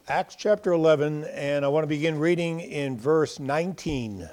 Acts chapter 11, and I want to begin reading in verse 19,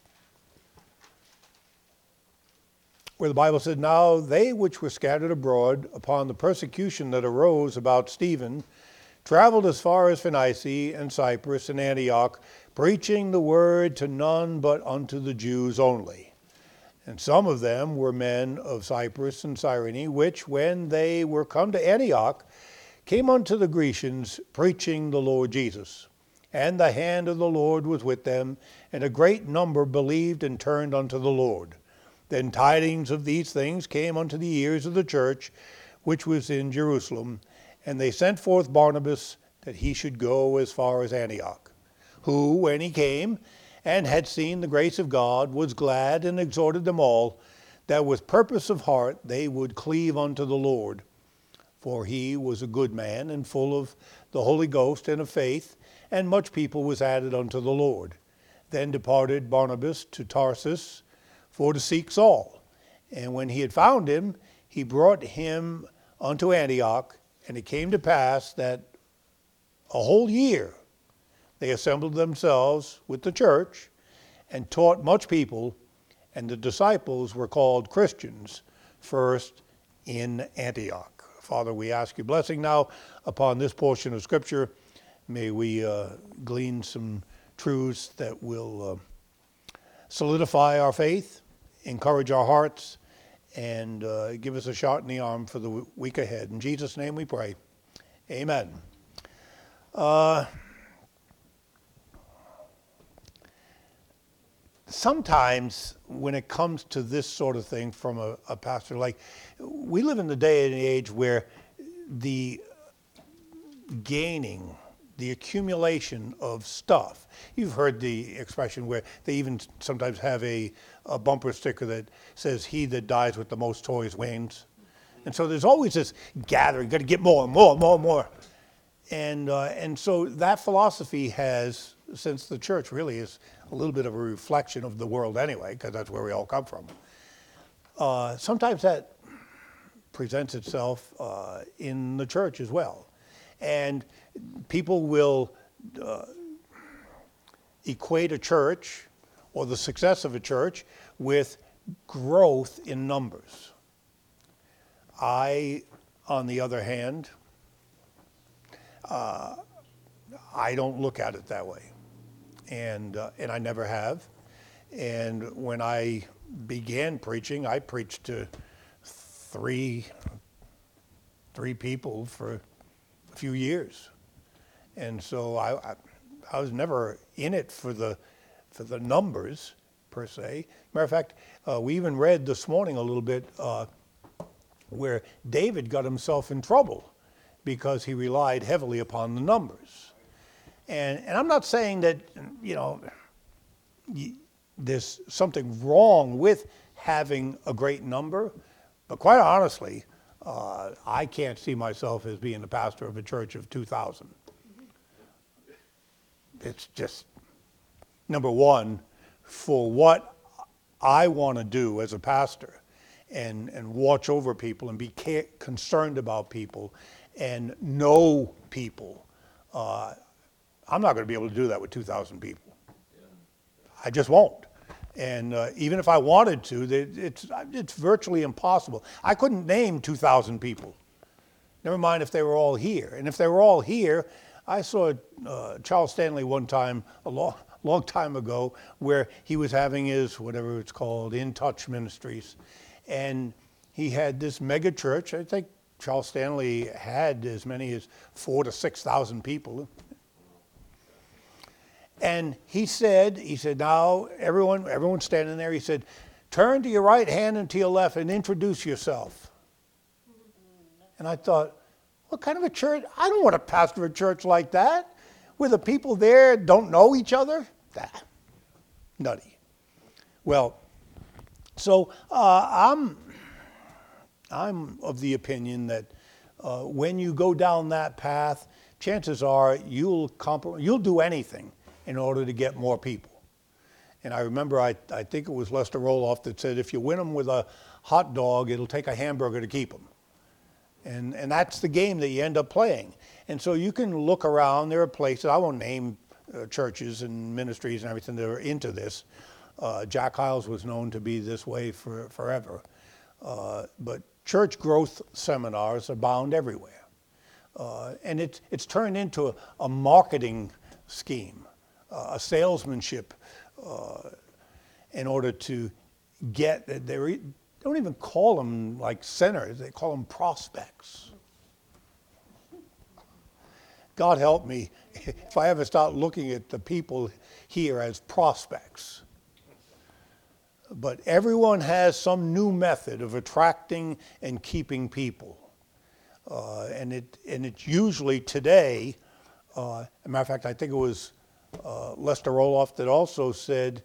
where the Bible said, "Now they which were scattered abroad upon the persecution that arose about Stephen traveled as far as Phoenicia and Cyprus and Antioch, preaching the word to none but unto the Jews only. And some of them were men of Cyprus and Cyrene, which, when they were come to Antioch, came unto the Grecians, preaching the Lord Jesus. And the hand of the Lord was with them, and a great number believed and turned unto the Lord. Then tidings of these things came unto the ears of the church, which was in Jerusalem, and they sent forth Barnabas, that he should go as far as Antioch. Who, when he came, and had seen the grace of God, was glad and exhorted them all, that with purpose of heart they would cleave unto the Lord. For he was a good man, and full of the Holy Ghost and of faith, and much people was added unto the Lord. Then departed Barnabas to Tarsus, for to seek Saul. And when he had found him, he brought him unto Antioch. And it came to pass that a whole year they assembled themselves with the church, and taught much people, and the disciples were called Christians first in Antioch." Father, we ask your blessing now upon this portion of Scripture. May we glean some truths that will solidify our faith, encourage our hearts, and give us a shot in the arm for the week ahead. In Jesus' name we pray. Amen. Sometimes when it comes to this sort of thing from a pastor, like we live in the day and age where the gaining, the accumulation of stuff. You've heard the expression where they even sometimes have a bumper sticker that says, "He that dies with the most toys wins." And so there's always this gathering, got to get more and more and more and more. And so that philosophy has, since the church really is a little bit of a reflection of the world anyway, because that's where we all come from. Sometimes that presents itself in the church as well. And people will equate a church or the success of a church with growth in numbers. I, on the other hand, I don't look at it that way. And I never have. And when I began preaching, I preached to three people for a few years. And so I was never in it for the numbers per se. Matter of fact, we even read this morning a little bit where David got himself in trouble because he relied heavily upon the numbers. And I'm not saying that, there's something wrong with having a great number, but quite honestly, I can't see myself as being the pastor of a church of 2,000. It's just, number one, for what I want to do as a pastor and watch over people and be concerned about people and know people, I'm not going to be able to do that with 2,000 people. I just won't. And even if I wanted to, it's virtually impossible. I couldn't name 2,000 people. Never mind if they were all here. And if they were all here, I saw Charles Stanley one time, a long time ago, where he was having his, whatever it's called, In Touch Ministries. And he had this mega church. I think Charles Stanley had as many as 4,000 to 6,000 people. And he said, now everyone's standing there. He said, turn to your right hand and to your left and introduce yourself. And I thought, what kind of a church? I don't want to pastor a church like that, where the people there don't know each other. Nutty. Well, so I'm of the opinion that when you go down that path, chances are you'll do anything in order to get more people. And I remember, I think it was Lester Roloff that said, if you win them with a hot dog, it'll take a hamburger to keep them. And that's the game that you end up playing. And so you can look around. There are places, I won't name churches and ministries and everything that are into this. Jack Hyles was known to be this way forever. But church growth seminars abound everywhere. And it's turned into a marketing scheme, a salesmanship in order to get, they don't even call them like centers, they call them prospects. God help me if I ever start looking at the people here as prospects. But everyone has some new method of attracting and keeping people. And it's usually today, as a matter of fact, I think it was Lester Roloff that also said,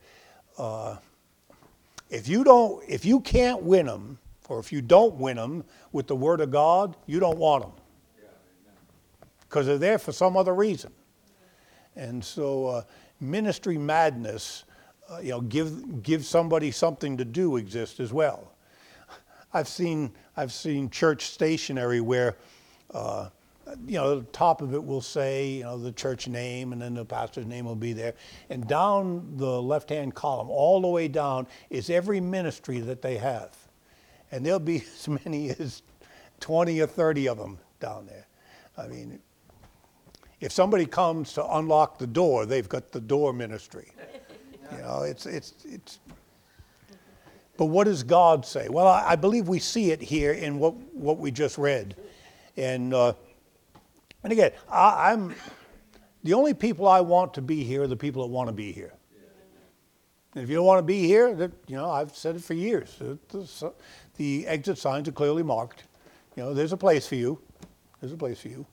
if you can't win them, or if you don't win them with the Word of God, you don't want them. Because they're there for some other reason. And so ministry madness, give somebody something to do exists as well. I've seen church stationery where, the top of it will say, the church name, and then the pastor's name will be there. And down the left-hand column, all the way down, is every ministry that they have. And there'll be as many as 20 or 30 of them down there. I mean, if somebody comes to unlock the door, they've got the door ministry. It's. But what does God say? Well, I believe we see it here in what we just read, and again, I'm the only people I want to be here are the people that want to be here. And if you don't want to be here, I've said it for years. The exit signs are clearly marked. There's a place for you. There's a place for you.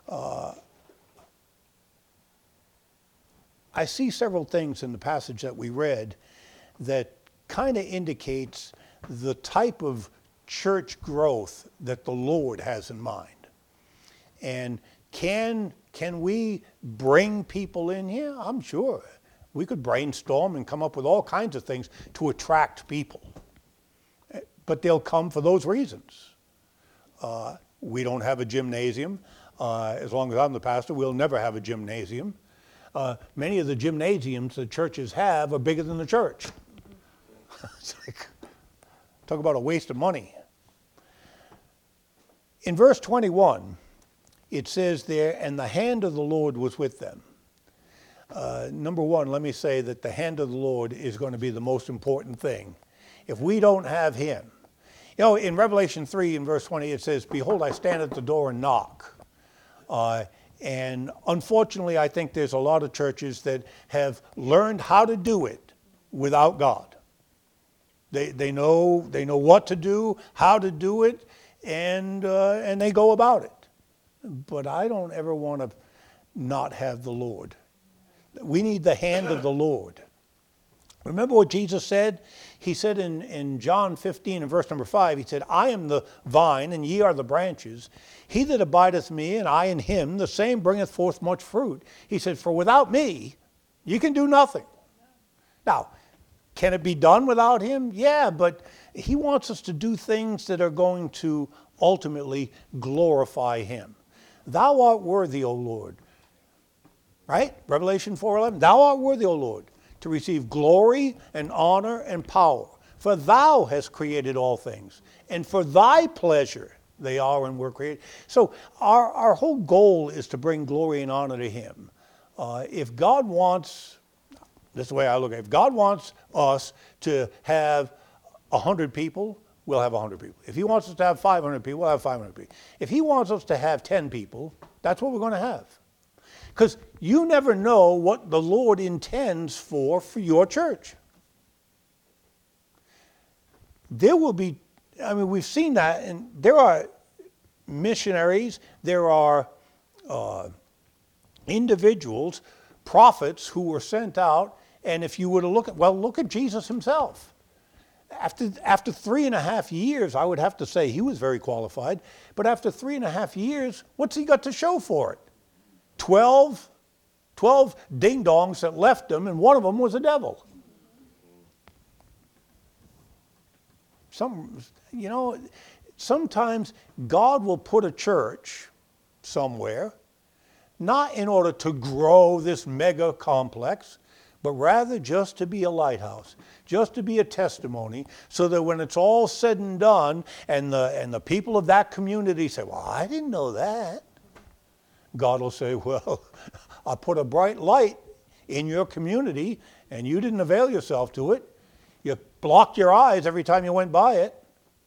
I see several things in the passage that we read that kind of indicates the type of church growth that the Lord has in mind. And can we bring people in here? I'm sure. We could brainstorm and come up with all kinds of things to attract people. But they'll come for those reasons. We don't have a gymnasium. As long as I'm the pastor, we'll never have a gymnasium. Many of the gymnasiums that churches have are bigger than the church. It's like, talk about a waste of money. In verse 21, it says there, and the hand of the Lord was with them. Number one, let me say that the hand of the Lord is going to be the most important thing. If we don't have him, in Revelation 3 in verse 20, it says, behold, I stand at the door and knock. And unfortunately, I think there's a lot of churches that have learned how to do it without God. They know what to do, how to do it, and they go about it. But I don't ever want to not have the Lord. We need the hand of the Lord. Remember what Jesus said? He said in John 15 and verse number 5, he said, I am the vine, and ye are the branches. He that abideth me, and I in him, the same bringeth forth much fruit. He said, for without me, you can do nothing. Now, can it be done without him? Yeah, but he wants us to do things that are going to ultimately glorify him. Thou art worthy, O Lord. Right? Revelation 4:11. Thou art worthy, O Lord, to receive glory and honor and power. For thou hast created all things, and for thy pleasure they are and were created. So our whole goal is to bring glory and honor to him. If God wants, this is the way I look at it, if God wants us to have 100 people, we'll have 100 people. If he wants us to have 500 people, we'll have 500 people. If he wants us to have 10 people, that's what we're going to have. Because you never know what the Lord intends for your church. There will be, we've seen that, and there are missionaries, there are individuals, prophets who were sent out, and if you were to look at Jesus himself. After 3.5 years, I would have to say he was very qualified, but after 3.5 years, what's he got to show for it? 12 ding-dongs that left him, and one of them was a devil. sometimes God will put a church somewhere, not in order to grow this mega complex, but rather just to be a lighthouse, just to be a testimony, so that when it's all said and done, and the people of that community say, well, I didn't know that, God will say, well, I put a bright light in your community, and you didn't avail yourself to it. You blocked your eyes every time you went by it.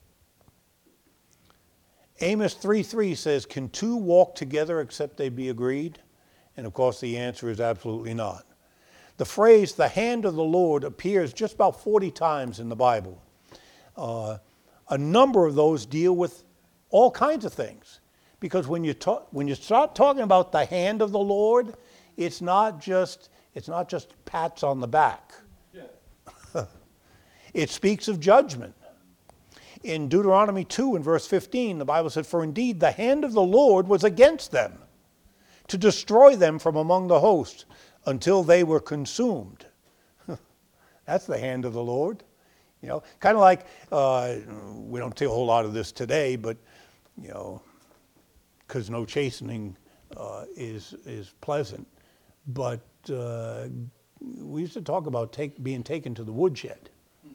Amos 3:3 says, can two walk together except they be agreed? And of course the answer is absolutely not. The phrase, the hand of the Lord, appears just about 40 times in the Bible. A number of those deal with all kinds of things. Because when you start talking about the hand of the Lord, it's not just pats on the back. Yeah. It speaks of judgment. In Deuteronomy 2 and verse 15, the Bible said, for indeed the hand of the Lord was against them, to destroy them from among the host, until they were consumed. That's the hand of the Lord. You know, kind of like, we don't see a whole lot of this today, but, you know, because no chastening is pleasant. But we used to talk about being taken to the woodshed.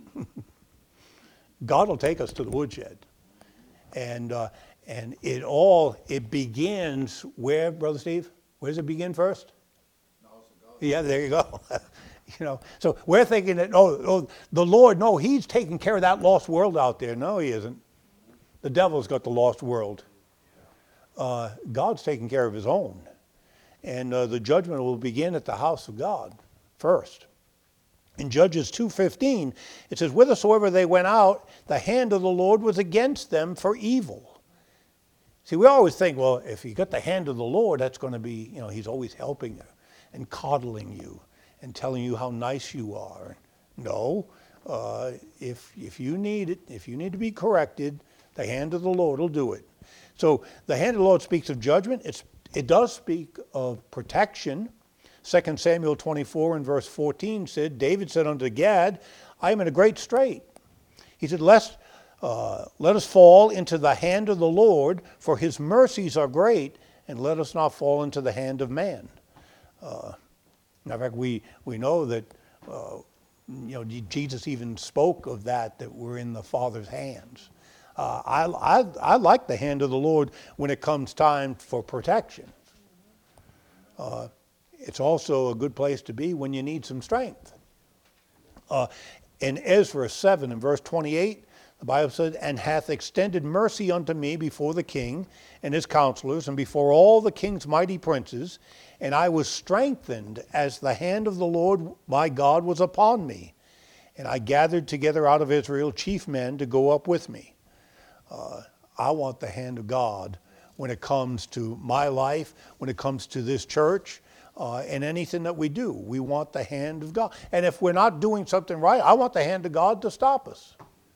God will take us to the woodshed. And it begins where, Brother Steve? Where does it begin first? Yeah, there you go. You know, so we're thinking that, oh, the Lord, no, he's taking care of that lost world out there. No, he isn't. The devil's got the lost world. God's taking care of his own. And the judgment will begin at the house of God first. In Judges 2:15, it says, whithersoever they went out, the hand of the Lord was against them for evil. See, we always think, well, if you got the hand of the Lord, that's going to be, you know, he's always helping you and coddling you and telling you how nice you are. No, if you need it, if you need to be corrected, the hand of the Lord will do it. So the hand of the Lord speaks of judgment. It does speak of protection. 2 Samuel 24 and verse 14 said, David said unto Gad, I am in a great strait. He said, let us fall into the hand of the Lord, for his mercies are great, and let us not fall into the hand of man. In fact, we know that Jesus even spoke of that we're in the Father's hands. I like the hand of the Lord when it comes time for protection. It's also a good place to be when you need some strength. In Ezra 7 and verse 28, the Bible said, and hath extended mercy unto me before the king and his counselors, and before all the king's mighty princes, and I was strengthened as the hand of the Lord my God was upon me. And I gathered together out of Israel chief men to go up with me. I want the hand of God when it comes to my life, when it comes to this church, and anything that we do. We want the hand of God. And if we're not doing something right, I want the hand of God to stop us.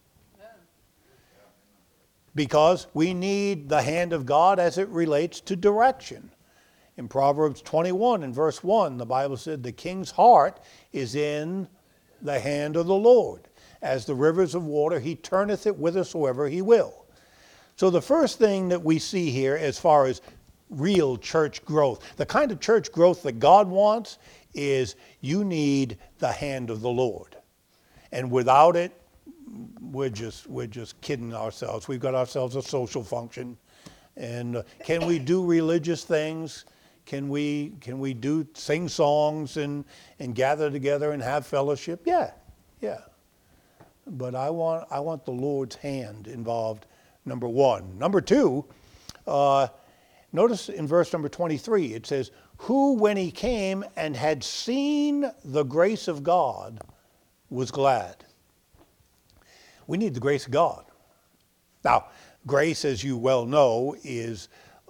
Because we need the hand of God as it relates to direction. In Proverbs 21 and verse 1, the Bible said, the king's heart is in the hand of the Lord. As the rivers of water, he turneth it whithersoever he will. So the first thing that we see here as far as real church growth, the kind of church growth that God wants, is you need the hand of the Lord. And without it, we're just kidding ourselves. We've got ourselves a social function. And can we do religious things? Can we sing songs and gather together and have fellowship? Yeah. But I want the Lord's hand involved, number one. Number two, notice in verse number 23, it says, who when he came and had seen the grace of God was glad. We need the grace of God. Now, grace, as you well know, is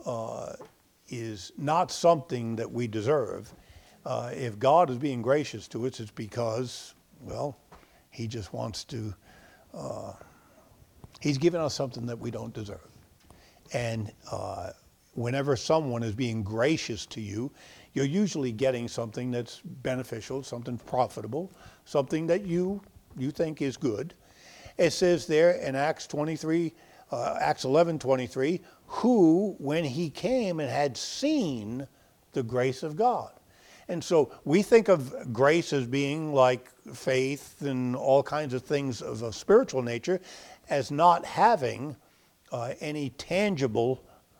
not something that we deserve. If God is being gracious to us, it's because, well, he just wants to, he's given us something that we don't deserve. And whenever someone is being gracious to you, you're usually getting something that's beneficial, something profitable, something that you think is good. It says there in Acts 23, Acts 11:23, who, when he came and had seen the grace of God. And so we think of grace as being like faith and all kinds of things of a spiritual nature, as not having any tangible,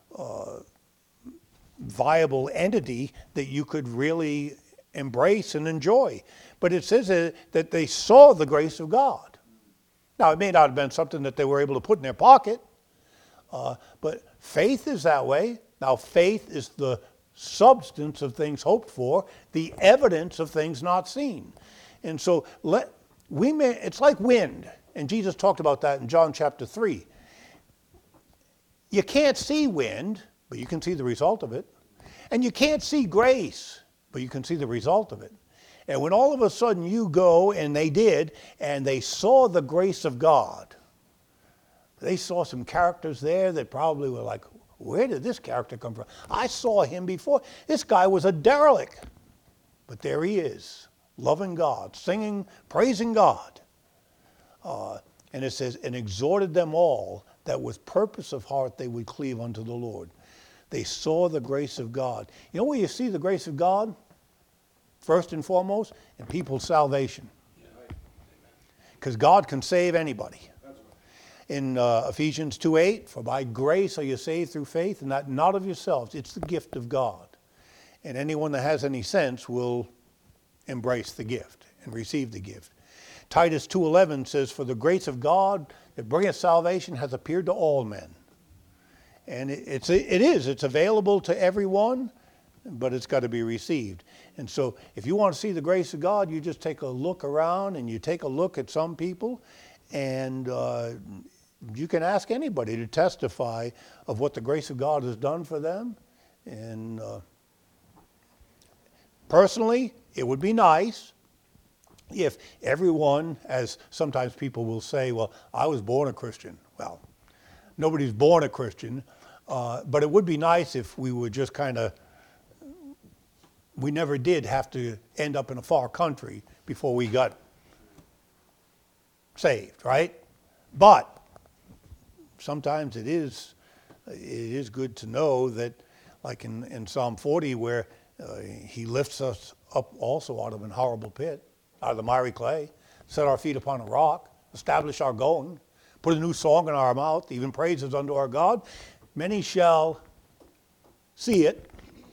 viable entity that you could really embrace and enjoy. But it says that they saw the grace of God. Now, it may not have been something that they were able to put in their pocket, but faith is that way. Now, faith is the substance of things hoped for, the evidence of things not seen. And so it's like wind, and Jesus talked about that in John chapter 3. You can't see wind, but you can see the result of it. And you can't see grace, but you can see the result of it. And when all of a sudden you go, and they did, and they saw the grace of God, they saw some characters there that probably were like, where did this character come from? I saw him before. This guy was a derelict. But there he is, loving God, singing, praising God. And it says, and exhorted them all that with purpose of heart they would cleave unto the Lord. They saw the grace of God. You know where you see the grace of God? First and foremost, in people's salvation. Because God can save anybody. In Ephesians 2:8, for by grace are you saved through faith, and that not of yourselves. It's the gift of God. And anyone that has any sense will embrace the gift and receive the gift. Titus 2:11 says, for the grace of God that bringeth salvation hath appeared to all men. And it's available to everyone, but it's got to be received. And so if you want to see the grace of God, you just take a look around and you take a look at some people, and you can ask anybody to testify of what the grace of God has done for them. And personally, it would be nice if everyone, as sometimes people will say, well, I was born a Christian. Well, nobody's born a Christian, but it would be nice if we would just we never did have to end up in a far country before we got saved, right? But sometimes it is good to know that, like in Psalm 40, where he lifts us up also out of an horrible pit, out of the miry clay, set our feet upon a rock, establish our going, put a new song in our mouth, even praises unto our God. Many shall see it.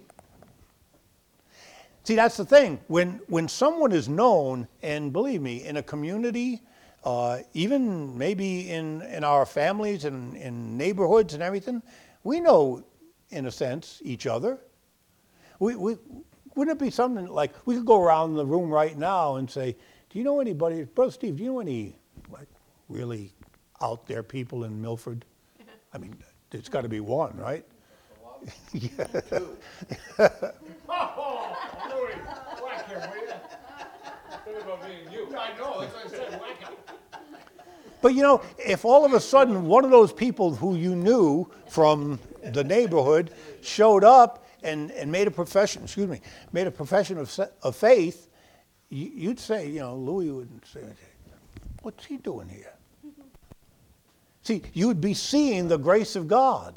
See, that's the thing. When someone is known, and believe me, in a community, even maybe in our families and in neighborhoods and everything, we know, in a sense, each other. Wouldn't it be something like we could go around the room right now and say, do you know anybody, Brother Steve, do you know any really out there people in Milford? I mean, there's got to be one, right? Yeah. Oh, Louis, whack him, will you? Think about being you. I know, that's what I said, whack him. But if all of a sudden one of those people who you knew from the neighborhood showed up and made a profession, of faith, you'd say, Louis would say, what's he doing here? See, you'd be seeing the grace of God.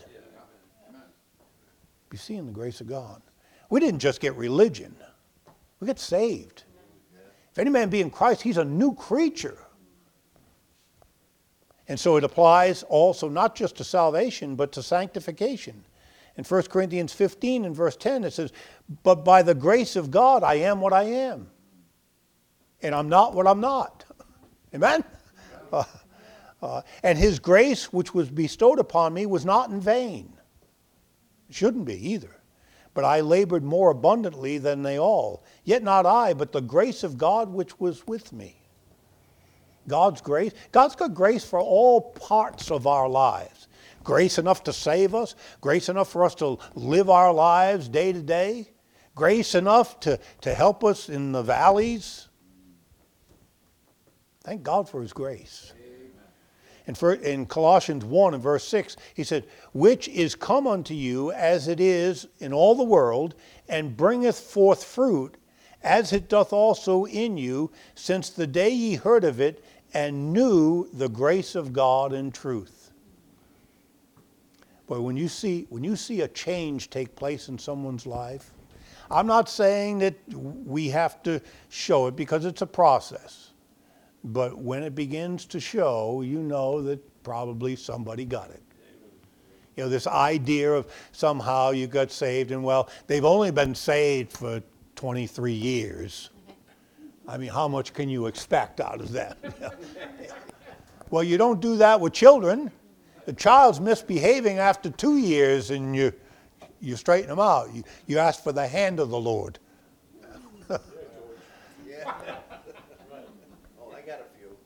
Be seeing the grace of God. We didn't just get religion. We get saved. If any man be in Christ, he's a new creature. And so it applies also not just to salvation, but to sanctification. In 1 Corinthians 15 and verse 10, it says, but by the grace of God, I am what I am. And I'm not what I'm not. Amen? And his grace, which was bestowed upon me, was not in vain. It shouldn't be either. But I labored more abundantly than they all. Yet not I, but the grace of God which was with me. God's grace. God's got grace for all parts of our lives. Grace enough to save us. Grace enough for us to live our lives day to day. Grace enough to help us in the valleys. Thank God for his grace. In Colossians 1 and verse 6, he said, which is come unto you as it is in all the world, and bringeth forth fruit, as it doth also in you, since the day ye heard of it, and knew the grace of God in truth. But when you see a change take place in someone's life, I'm not saying that we have to show it because it's a process. But when it begins to show, you know that probably somebody got it. You know, this idea of somehow you got saved and, well, they've only been saved for 23 years. I mean, how much can you expect out of them? Well, you don't do that with children. The child's misbehaving after 2 years and you straighten them out. You ask for the hand of the Lord. Yeah. Oh, I got a few.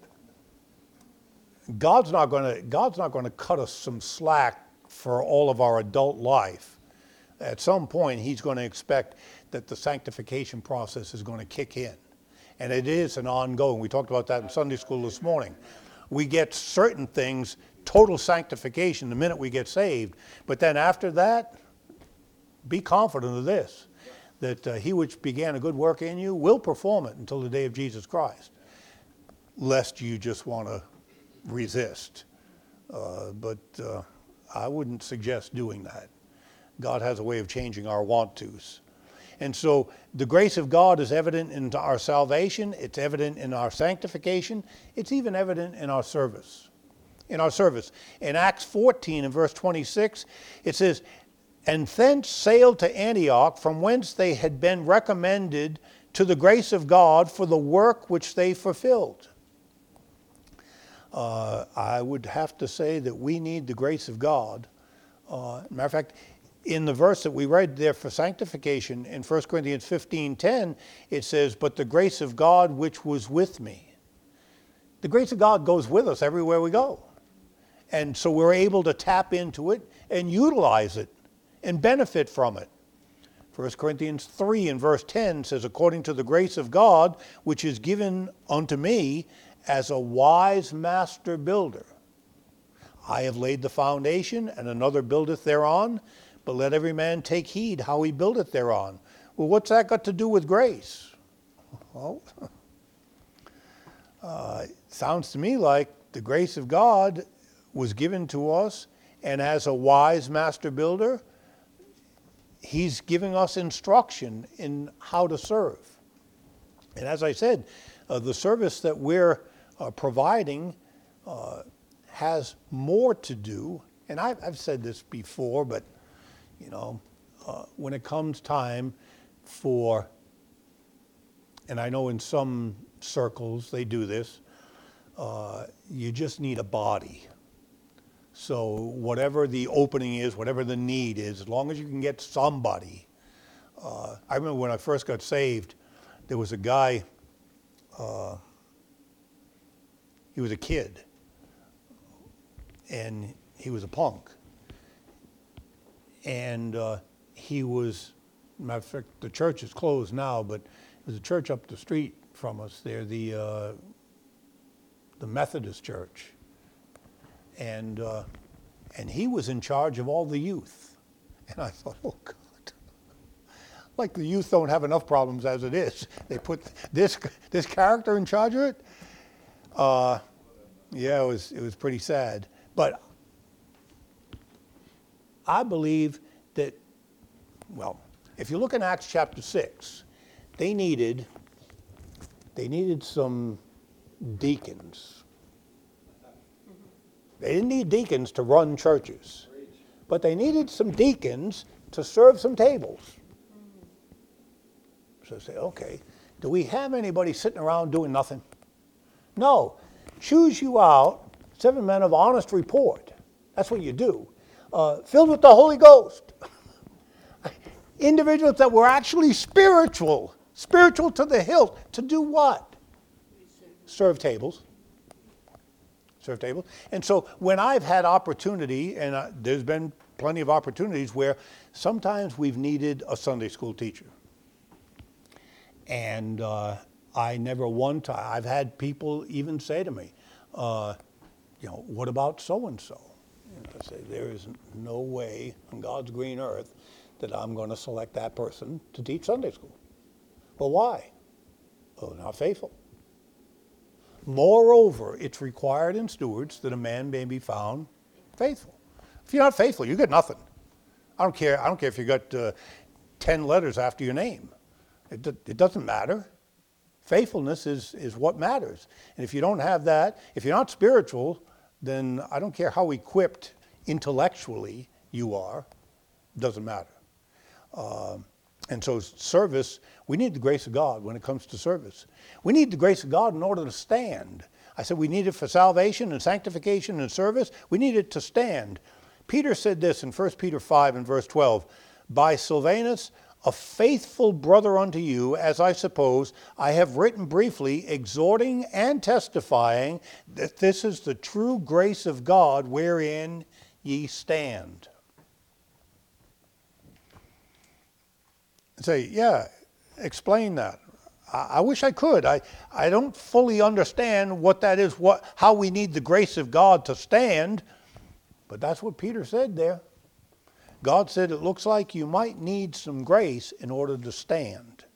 God's not going to cut us some slack for all of our adult life. At some point, he's going to expect that the sanctification process is going to kick in. And it is an ongoing. We talked about that in Sunday school this morning. We get certain things, total sanctification, the minute we get saved. But then after that, be confident of this, that he which began a good work in you will perform it until the day of Jesus Christ, lest you just want to resist. But I wouldn't suggest doing that. God has a way of changing our want-tos. And so the grace of God is evident in our salvation. It's evident in our sanctification. It's even evident in our service. In Acts 14 and verse 26, it says, "And thence sailed to Antioch, from whence they had been recommended to the grace of God for the work which they fulfilled." I would have to say that we need the grace of God. Matter of fact, in the verse that we read there for sanctification in 1 Corinthians 15:10, it says, "But the grace of God which was with me." The grace of God goes with us everywhere we go. And so we're able to tap into it and utilize it and benefit from it. 1 Corinthians 3 and verse 10 says, "According to the grace of God which is given unto me as a wise master builder. I have laid the foundation, and another buildeth thereon, but let every man take heed how he buildeth thereon." Well, what's that got to do with grace? Well, sounds to me like the grace of God was given to us, and as a wise master builder, he's giving us instruction in how to serve. And as I said, the service that we're providing has more to do, and I've said this before, but when it comes time for, and I know in some circles they do this, you just need a body. So whatever the opening is, whatever the need is, as long as you can get somebody. I remember when I first got saved, there was a guy, he was a kid, and he was a punk. And he was, matter of fact, the church is closed now, but there's a church up the street from us there, the Methodist church. And he was in charge of all the youth. And I thought, oh God, like the youth don't have enough problems as it is. They put this character in charge of it. Yeah, it was pretty sad. But I believe that, well, if you look in Acts chapter 6, they needed some deacons. They didn't need deacons to run churches, but they needed some deacons to serve some tables. So I say, okay, do we have anybody sitting around doing nothing? No. Choose you out 7 men of honest report. That's what you do. Filled with the Holy Ghost. Individuals that were actually spiritual to the hilt. To do what? Serve tables. Serve tables. And so when I've had opportunity, and there's been plenty of opportunities where sometimes we've needed a Sunday school teacher. And I never one time, I've had people even say to me, what about so-and-so? I say, there is no way on God's green earth that I'm going to select that person to teach Sunday school. Well, why? Oh, not faithful. Moreover, it's required in stewards that a man may be found faithful. If you're not faithful, you get nothing. I don't care if you got 10 letters after your name. It doesn't matter. Faithfulness is what matters. And if you don't have that, if you're not spiritual, then I don't care how equipped intellectually you are, it doesn't matter. And so service, we need the grace of God when it comes to service. We need the grace of God in order to stand. I said we need it for salvation and sanctification and service. We need it to stand. Peter said this in 1 Peter 5 and verse 12, by Silvanus, a faithful brother unto you, as I suppose, I have written briefly, exhorting and testifying that this is the true grace of God wherein ye stand. Say, yeah, explain that. I wish I could. I don't fully understand what that is, how we need the grace of God to stand, but that's what Peter said there. God said it looks like you might need some grace in order to stand.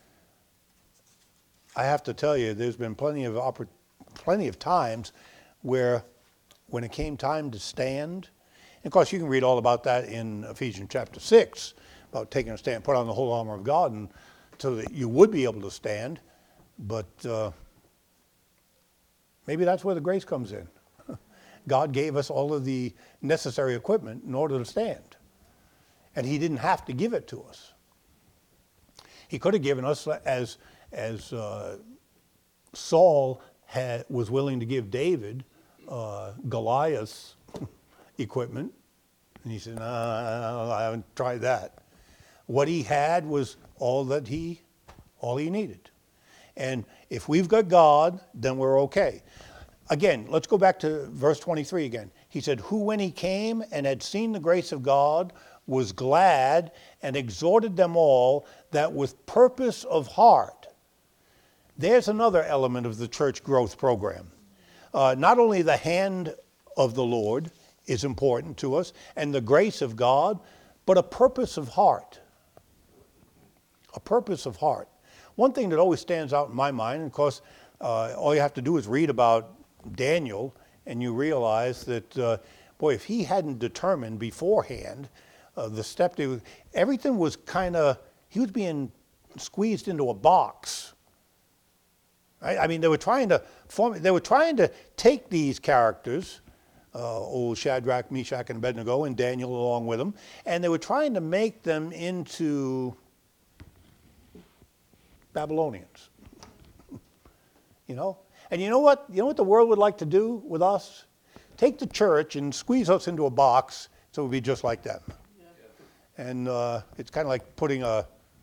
I have to tell you, there's been plenty of times where when it came time to stand, and of course you can read all about that in Ephesians chapter 6, about taking a stand, put on the whole armor of God, and so that you would be able to stand. But maybe that's where the grace comes in. God gave us all of the necessary equipment in order to stand. And he didn't have to give it to us. He could have given us, as Saul was willing to give David Goliath's equipment. And he said, no, I haven't tried that. What he had was all he needed. And if we've got God, then we're okay. Again, let's go back to verse 23 again. He said, who when he came and had seen the grace of God was glad and exhorted them all that with purpose of heart. There's another element of the church growth program. Not only the hand of the Lord is important to us and the grace of God, but a purpose of heart. A purpose of heart. One thing that always stands out in my mind, and of course, all you have to do is read about Daniel, and you realize that, boy, if he hadn't determined beforehand the step, everything was kind of, he was being squeezed into a box. Right? I mean, they were trying to take these characters, old Shadrach, Meshach, and Abednego, and Daniel along with them, and they were trying to make them into Babylonians. You know? And you know what? You know what the world would like to do with us? Take the church and squeeze us into a box so we'd be just like them. Yeah. And it's kind of like putting a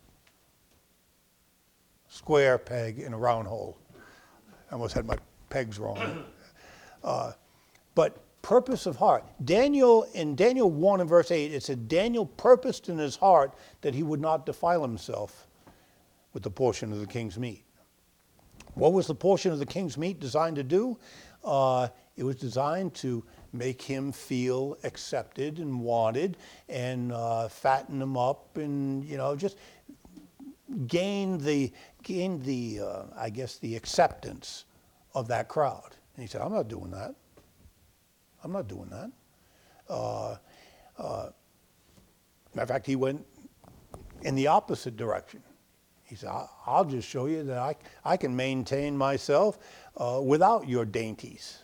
square peg in a round hole. I almost had my pegs wrong. But purpose of heart. In Daniel 1 and verse 8, it said, Daniel purposed in his heart that he would not defile himself with the portion of the king's meat. What was the portion of the king's meat designed to do? It was designed to make him feel accepted and wanted, and fatten him up, and just gain the I guess the acceptance of that crowd. And he said, I'm not doing that. I'm not doing that. Matter of fact, he went in the opposite direction. He said, I'll just show you that I can maintain myself without your dainties.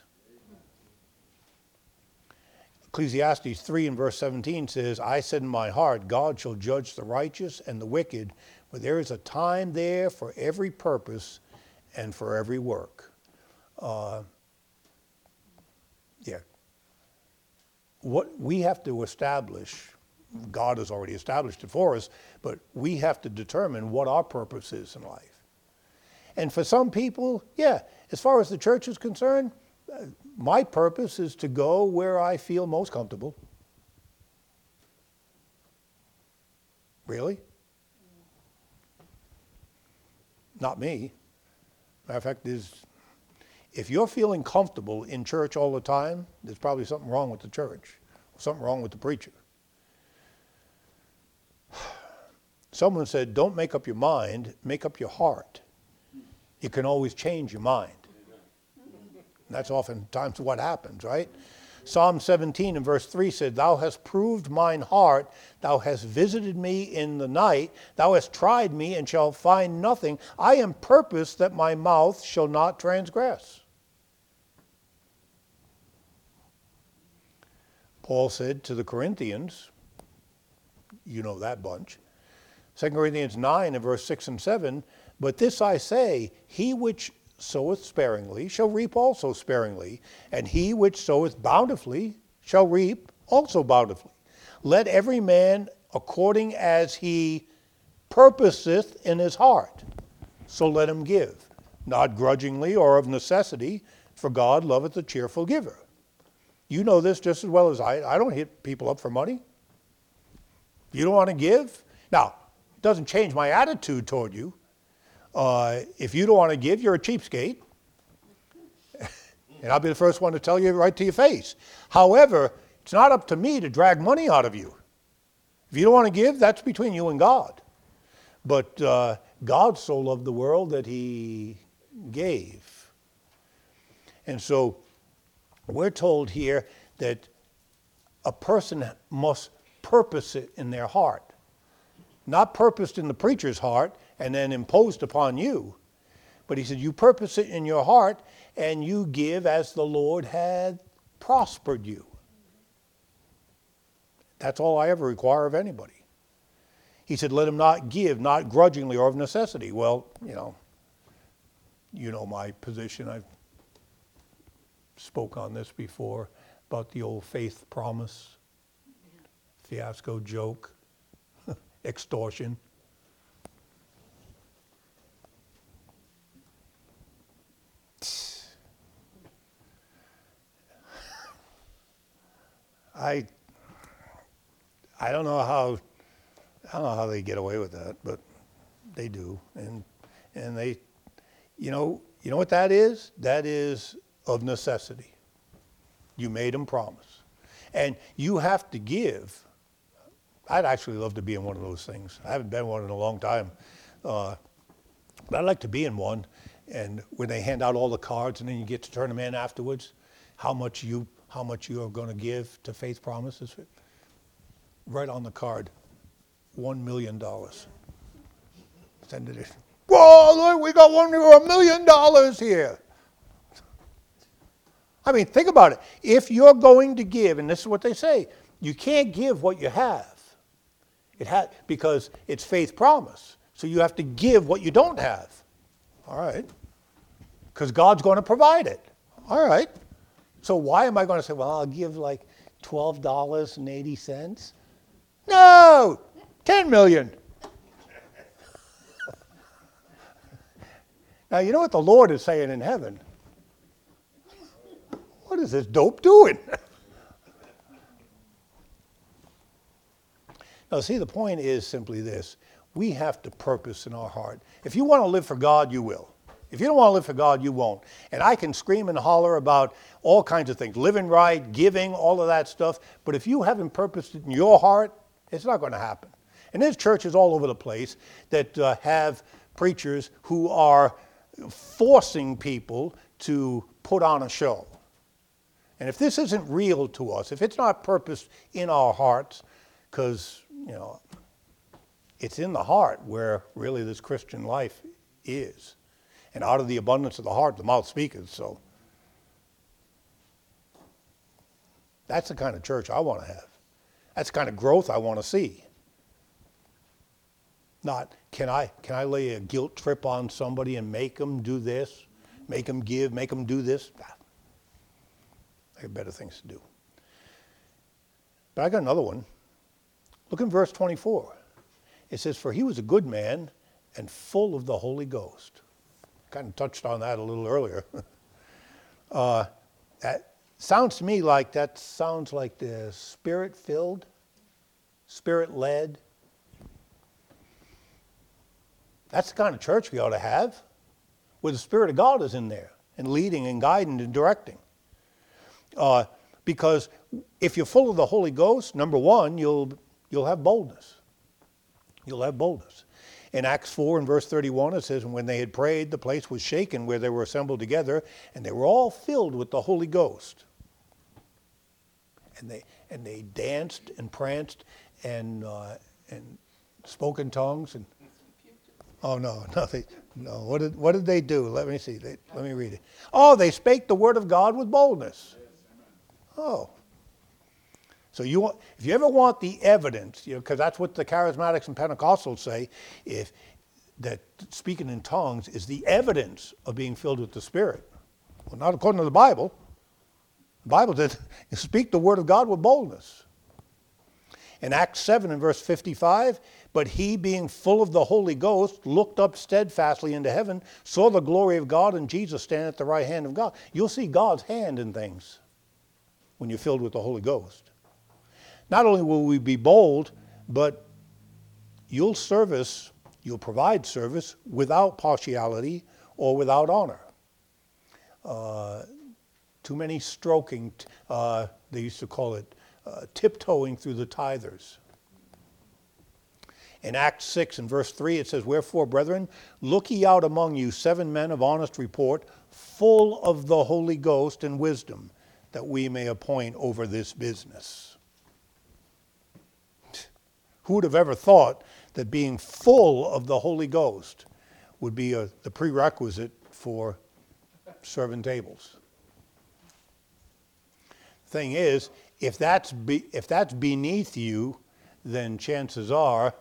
Ecclesiastes 3 and verse 17 says, I said in my heart, God shall judge the righteous and the wicked, for there is a time there for every purpose and for every work. What we have to establish, God has already established it for us, but we have to determine what our purpose is in life. And for some people, as far as the church is concerned, my purpose is to go where I feel most comfortable. Really? Not me. Matter of fact, if you're feeling comfortable in church all the time, there's probably something wrong with the church, something wrong with the preacher. Someone said, don't make up your mind, make up your heart. You can always change your mind. And that's oftentimes what happens, right? Psalm 17 and verse 3 said, Thou hast proved mine heart, thou hast visited me in the night, thou hast tried me and shalt find nothing. I am purposed that my mouth shall not transgress. Paul said to the Corinthians, you know that bunch, 2 Corinthians 9 and verse 6 and 7, But this I say, he which soweth sparingly shall reap also sparingly, and he which soweth bountifully shall reap also bountifully. Let every man according as he purposeth in his heart, so let him give, not grudgingly or of necessity, for God loveth a cheerful giver. You know this just as well as I don't hit people up for money. You don't want to give? Now, it doesn't change my attitude toward you. If you don't want to give, you're a cheapskate. And I'll be the first one to tell you right to your face. However, it's not up to me to drag money out of you. If you don't want to give, that's between you and God. But God so loved the world that he gave. And so we're told here that a person must purpose it in their heart. Not purposed in the preacher's heart and then imposed upon you. But he said, you purpose it in your heart and you give as the Lord had prospered you. That's all I ever require of anybody. He said, let him not give, not grudgingly or of necessity. Well, you know my position. I've spoke on this before about the old faith promise, fiasco joke, extortion. I don't know how they get away with that, but they do, and they, you know what that is? That is of necessity. You made them promise, and you have to give. I'd actually love to be in one of those things. I haven't been one in a long time, but I'd like to be in one. And when they hand out all the cards, and then you get to turn them in afterwards, how much you are going to give to Faith Promises. Right on the card, $1 million. Send it in. Whoa, look, we got $1 million here. I mean, think about it. If you're going to give, and this is what they say, you can't give what you have. Because it's faith promise. So you have to give what you don't have. All right. Because God's going to provide it. All right. So why am I going to say, well, I'll give like $12.80? No! $10 million. Now, you know what the Lord is saying in heaven? What is this dope doing? Now, see, the point is simply this. We have to purpose in our heart. If you want to live for God, you will. If you don't want to live for God, you won't. And I can scream and holler about all kinds of things, living right, giving, all of that stuff. But if you haven't purposed it in your heart, it's not going to happen. And there's churches all over the place that have preachers who are forcing people to put on a show. And if this isn't real to us, if it's not purposed in our hearts, because, it's in the heart where really this Christian life is. And out of the abundance of the heart, the mouth speaketh. So that's the kind of church I want to have. That's the kind of growth I want to see. Not, can I lay a guilt trip on somebody and make them do this, make them give, make them do this? Nah. I have better things to do. But I got another one. Look in verse 24. It says, for he was a good man and full of the Holy Ghost. Kind of touched on that a little earlier. That sounds to me like the Spirit-filled, Spirit-led. That's the kind of church we ought to have, where the Spirit of God is in there and leading and guiding and directing. Because if you're full of the Holy Ghost, number one, you'll have boldness. You'll have boldness. In Acts 4 and verse 31, it says, when they had prayed, the place was shaken where they were assembled together, and they were all filled with the Holy Ghost. and they danced and pranced and spoke in tongues and oh no. What did they do? Let me see. Let me read it. Oh, they spake the word of God with boldness. Oh. So if you ever want the evidence, because that's what the charismatics and Pentecostals say, that speaking in tongues is the evidence of being filled with the Spirit. Well, not according to the Bible. The Bible says, you speak the word of God with boldness. In Acts 7 and verse 55, but he being full of the Holy Ghost looked up steadfastly into heaven, saw the glory of God and Jesus standing at the right hand of God. You'll see God's hand in things when you're filled with the Holy Ghost. Not only will we be bold, but you'll provide service without partiality or without honor. Too many stroking, they used to call it tiptoeing through the tithers. In Acts 6 and verse 3 it says, wherefore, brethren, look ye out among you 7 men of honest report, full of the Holy Ghost and wisdom, that we may appoint over this business. Who would have ever thought that being full of the Holy Ghost would be the prerequisite for serving tables? Thing is, if that's beneath you, then chances are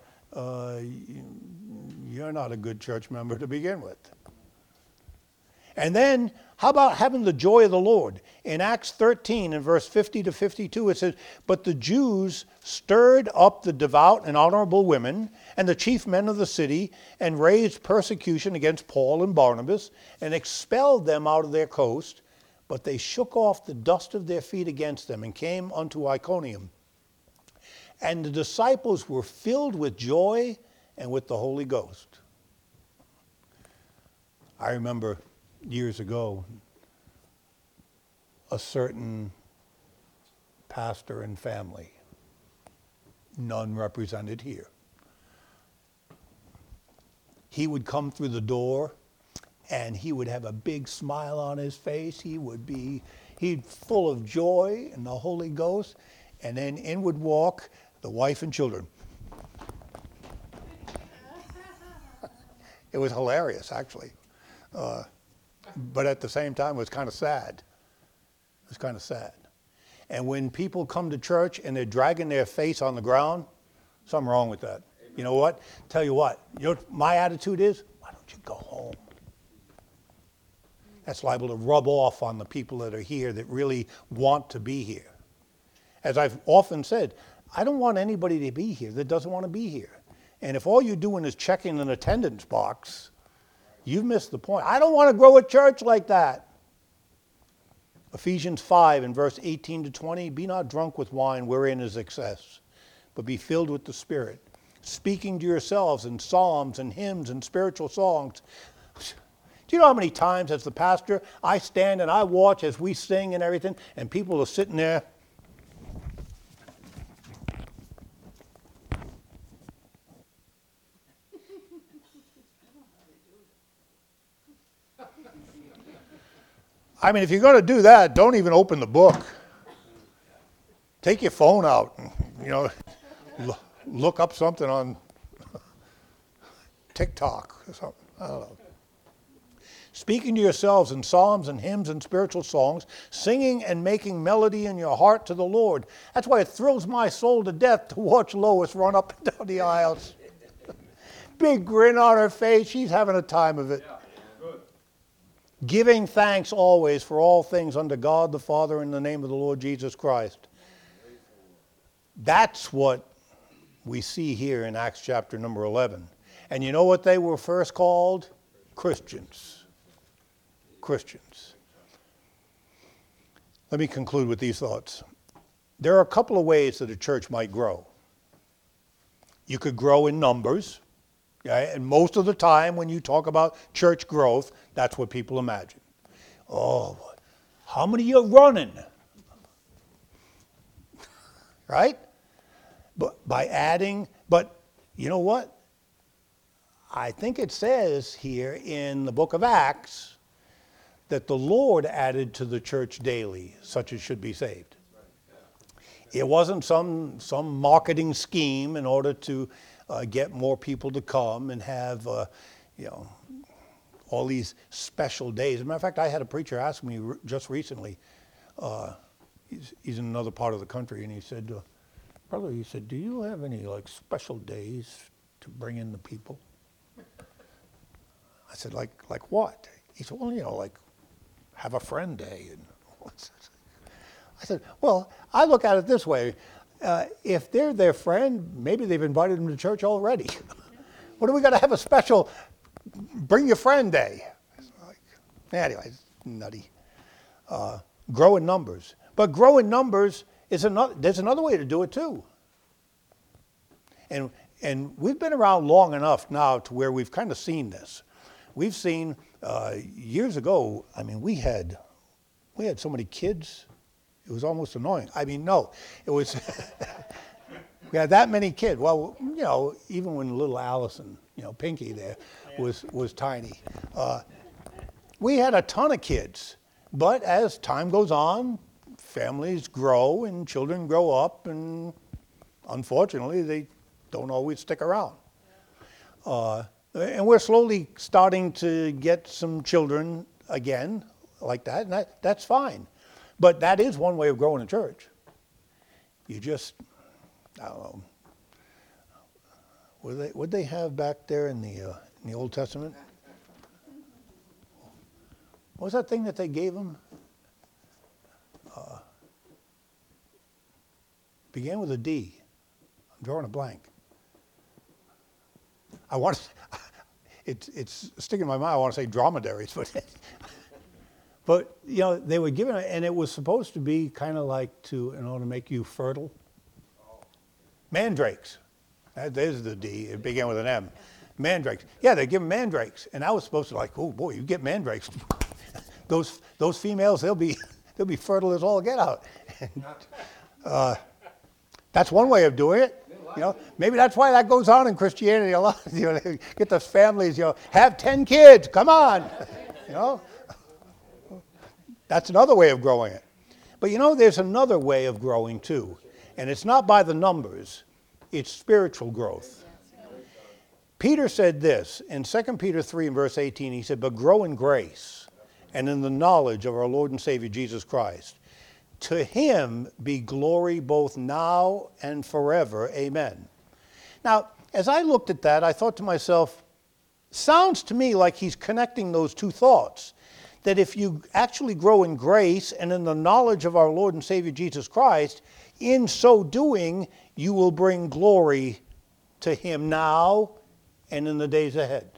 you're not a good church member to begin with. And then, how about having the joy of the Lord? In Acts 13 and verse 50 to 52, it says, but the Jews stirred up the devout and honorable women and the chief men of the city and raised persecution against Paul and Barnabas and expelled them out of their coast. But they shook off the dust of their feet against them and came unto Iconium. And the disciples were filled with joy and with the Holy Ghost. I remember years ago, a certain pastor and family, none represented here. He would come through the door and he would have a big smile on his face. He'd full of joy and the Holy Ghost. And then in would walk the wife and children. It was hilarious, actually. But at the same time, it was kind of sad. It was kind of sad. And when people come to church and they're dragging their face on the ground, something wrong with that. Amen. You know what? Tell you what, my attitude is, why don't you go home? That's liable to rub off on the people that are here that really want to be here. As I've often said, I don't want anybody to be here that doesn't want to be here. And if all you're doing is checking an attendance box, you've missed the point. I don't want to grow a church like that. Ephesians 5 and verse 18 to 20, be not drunk with wine wherein is excess, but be filled with the Spirit, speaking to yourselves in psalms and hymns and spiritual songs. Do you know how many times as the pastor, I stand and I watch as we sing and everything, and people are sitting there. I mean, if you're going to do that, don't even open the book. Take your phone out and, look up something on TikTok or something. I don't know. Speaking to yourselves in psalms and hymns and spiritual songs, singing and making melody in your heart to the Lord. That's why it thrills my soul to death to watch Lois run up and down the aisles. Big grin on her face. She's having a time of it. Giving thanks always for all things unto God the Father in the name of the Lord Jesus Christ. That's what we see here in Acts chapter number 11. And you know what they were first called? Christians. Christians. Let me conclude with these thoughts. There are a couple of ways that a church might grow. You could grow in numbers. Okay? And most of the time when you talk about church growth, that's what people imagine. Oh, how many are running? Right? But by adding, but you know what? I think it says here in the book of Acts that the Lord added to the church daily such as should be saved. It wasn't some marketing scheme in order to get more people to come and have, you know, all these special days. As a matter of fact, I had a preacher ask me just recently, he's in another part of the country, and he said, brother, he said, do you have any like special days to bring in the people? I said, like what? He said, well, you know, like have a friend day. And I said, well, I look at it this way. If they're their friend, maybe they've invited them to church already. What do we got to have a special bring your friend day? Anyway, it's nutty. Grow in numbers. But grow in numbers is there's another way to do it too. And we've been around long enough now to where we've kind of seen this. We've seen years ago, I mean, we had so many kids, it was almost annoying. I mean, no, it was, we had that many kids. Well, you know, even when little Allison, you know, Pinky there, was tiny. We had a ton of kids, but as time goes on, families grow and children grow up, and unfortunately, they don't always stick around. And we're slowly starting to get some children again like that, and that's fine. But that is one way of growing a church. You just, I don't know, what'd they have back there in the Old Testament? What was that thing that they gave them? Began with a D. I'm drawing a blank. I want to, it's sticking in my mind. I want to say dromedaries, but you know, they were given it, and it was supposed to be kind of like in order to make you fertile. Mandrakes. There's the D. It began with an M. Mandrakes. Yeah, they give them mandrakes, and I was supposed to like, oh boy, you get mandrakes. Those females, they'll be fertile as all get out. That's one way of doing it. You know, maybe that's why that goes on in Christianity a lot. You know, they get those families, you know, have 10 kids, come on. You know, that's another way of growing it. But you know, there's another way of growing too. And it's not by the numbers, it's spiritual growth. Peter said this in 2 Peter 3 and verse 18, he said, but grow in grace and in the knowledge of our Lord and Savior Jesus Christ. To him be glory both now and forever. Amen. Now, as I looked at that, I thought to myself, sounds to me like he's connecting those two thoughts. That if you actually grow in grace and in the knowledge of our Lord and Savior Jesus Christ, in so doing, you will bring glory to him now and in the days ahead.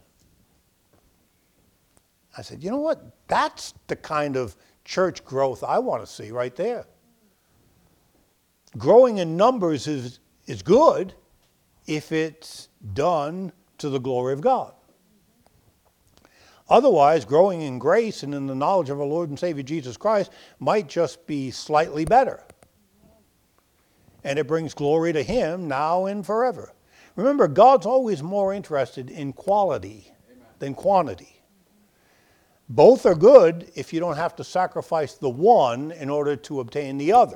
I said, you know what? That's the kind of church growth I want to see right there. Growing in numbers is good if it's done to the glory of God. Otherwise, growing in grace and in the knowledge of our Lord and Savior Jesus Christ might just be slightly better. And it brings glory to him now and forever. Remember, God's always more interested in quality than quantity. Both are good if you don't have to sacrifice the one in order to obtain the other.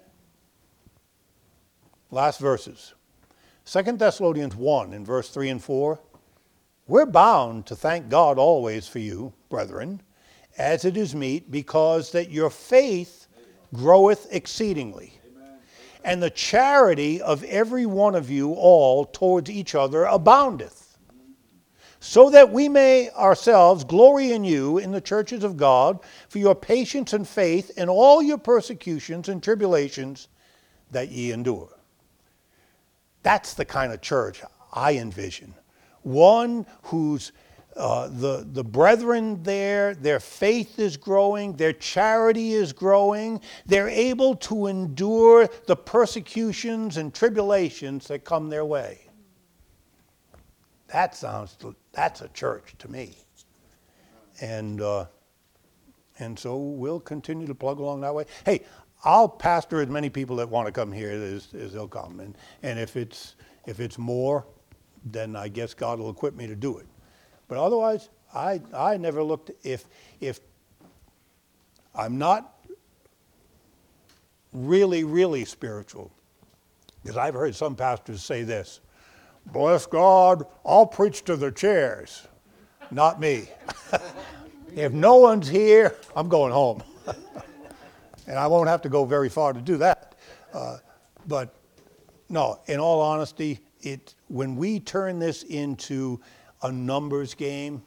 Last verses. 2 Thessalonians 1 in verse 3 and 4. We're bound to thank God always for you, brethren, as it is meet, because that your faith groweth exceedingly, and the charity of every one of you all towards each other aboundeth. So that we may ourselves glory in you in the churches of God for your patience and faith in all your persecutions and tribulations that ye endure. That's the kind of church I envision. One whose the brethren there, their faith is growing, their charity is growing, they're able to endure the persecutions and tribulations that come their way. That's a church to me. And so we'll continue to plug along that way. Hey, I'll pastor as many people that want to come here as they'll come. And if it's more, then I guess God will equip me to do it. But otherwise, I never looked, if I'm not really, really spiritual. Because I've heard some pastors say this, bless God, I'll preach to the chairs. Not me. If no one's here, I'm going home. And I won't have to go very far to do that. But no, in all honesty, when we turn this into a numbers game,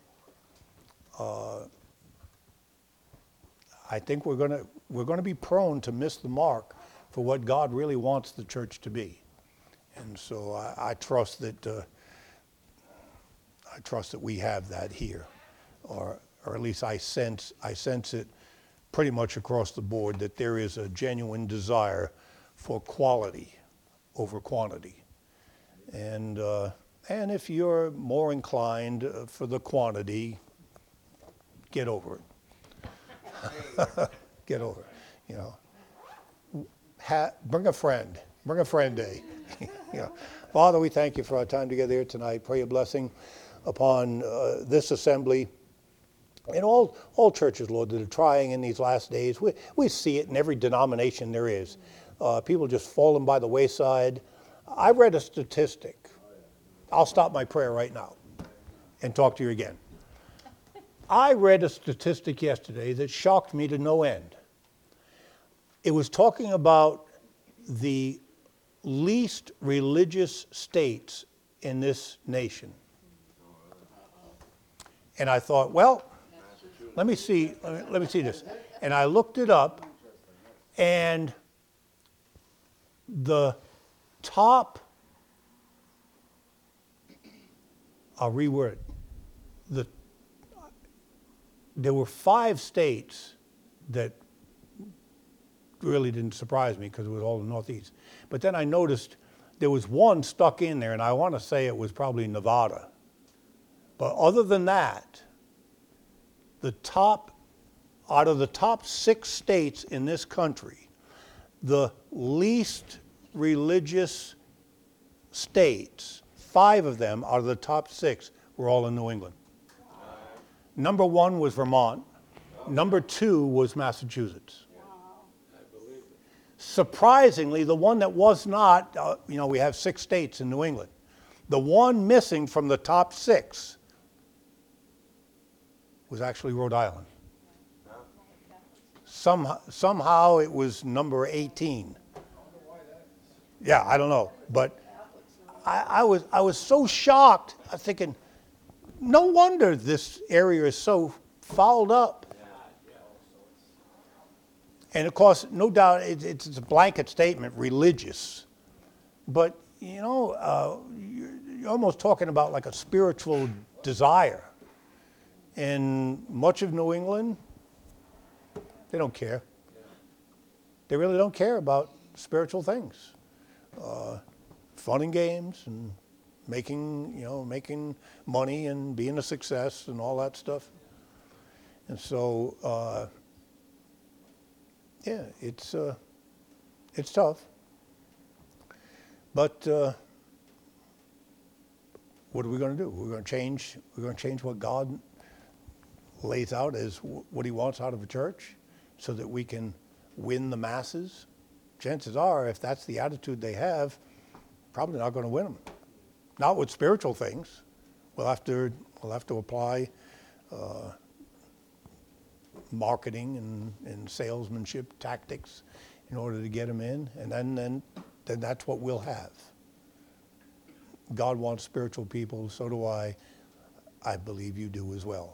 I think we're going to be prone to miss the mark for what God really wants the church to be. And so I trust that we have that here, or at least I sense it pretty much across the board, that there is a genuine desire for quality over quantity. And if you're more inclined for the quantity, get over it. Get over it. Bring a friend day. Father, we thank you for our time together here tonight. Pray a blessing upon this assembly and all churches, Lord, that are trying in these last days. We see it in every denomination there is. People just falling by the wayside. I read a statistic. I'll stop my prayer right now and talk to you again. I read a statistic yesterday that shocked me to no end. It was talking about the least religious states in this nation. And I thought, well, let me see this. And I looked it up, and the top, I'll reword it. There were 5 states that really didn't surprise me because it was all the Northeast. But then I noticed there was one stuck in there, and I want to say it was probably Nevada. But other than that, out of the top 6 states in this country, the least religious states, 5 of them out of the top 6 were all in New England. Number 1 was Vermont. Number 2 was Massachusetts. Surprisingly, the one that was not, we have 6 states in New England. The one missing from the top 6 was actually Rhode Island. Somehow it was number 18. Yeah, I don't know. But I was so shocked. I was thinking, no wonder this area is so fouled up. And of course, no doubt, it's a blanket statement, religious. But, you're almost talking about like a spiritual desire. And much of New England, they don't care. They really don't care about spiritual things. Fun and games and making money and being a success and all that stuff. And so, it's tough. But what are we going to do? We're going to change what God lays out as what he wants out of a church so that we can win the masses. Chances are, if that's the attitude they have, probably not going to win them. Not with spiritual things. We'll have to apply marketing and salesmanship tactics in order to get them in, and then that's what we'll have. God wants spiritual people, so do I. I believe you do as well.